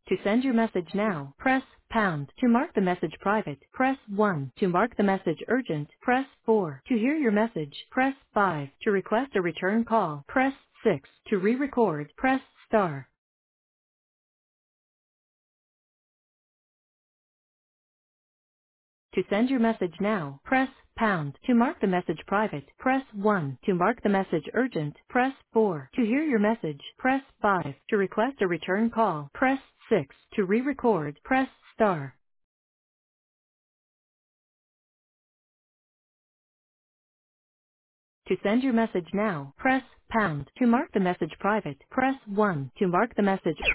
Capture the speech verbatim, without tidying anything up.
To send your message now, press pound. To mark the message private, press one. To mark the message urgent, press four. To hear your message, press five. To request a return call, press six. To re-record, press star. To send your message now, press pound. To mark the message private, press one. To mark the message urgent, press four. To hear your message, press five. To request a return call, press six. To re-record, press star. To send your message now, press pound. To mark the message private, press one. To mark the message